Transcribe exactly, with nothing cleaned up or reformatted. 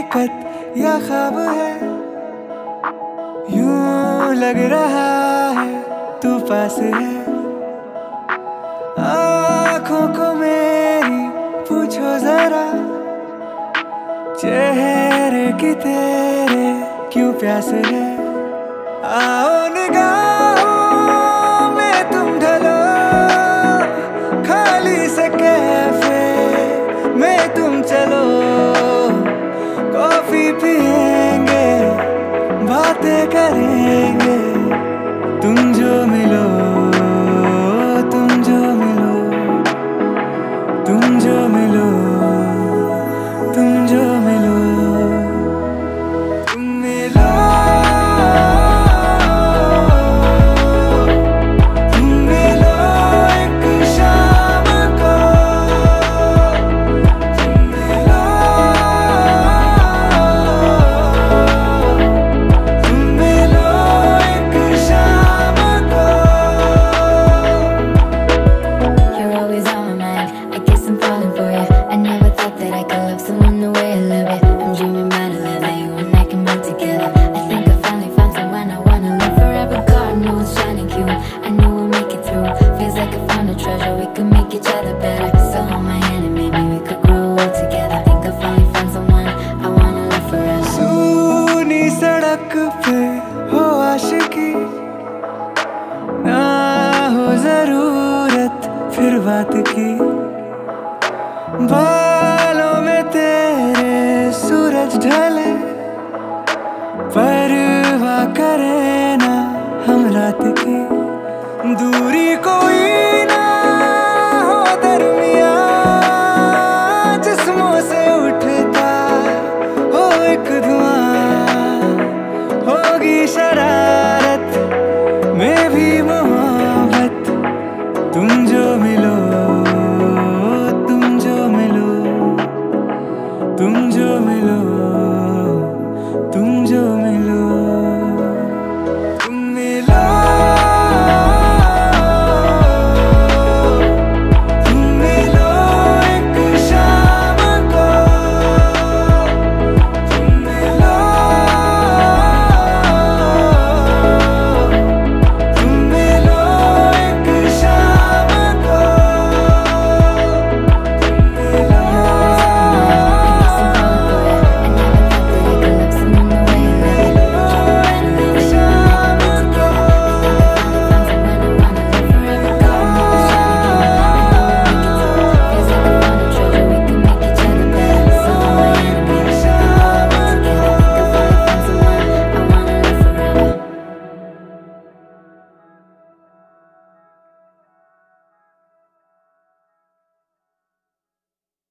हकीकत या ख्वाब है, यूं लग रहा है तू पास है। आँखों को मेरी पूछो जरा, चेहरे की तेरे क्यों प्यास है। आओ निगाहों में तुम ढलो, खाली से कैफे में तुम चलो। कॉफी पिएंगे, बातें करेंगे, तुम जो मिलो, तुम जो मिलो, तुम जो मिलो, तुम जो मिलो, तुम मिलो, तुम मिलो एक शाम को, तुम मिलो, तुम मिलो एक शाम को। You're always on my mind, I guess I'm falling for you. I never thought that I could love someone the way I love it. I'm dreaming about a life that you and I can build together. I think I finally found someone I wanna live forever. God knows shining cute, I know we'll make it through. Feels like I found a treasure, we could make each other better. So hold my hand and maybe we could grow old together. Think I finally found someone I wanna live forever. सूनी सड़क पे हो आशिकी, ना हो जरूरत फिर बात की। बालों में तेरे सूरज ढले, परवाह करे ना हम रात की। दूर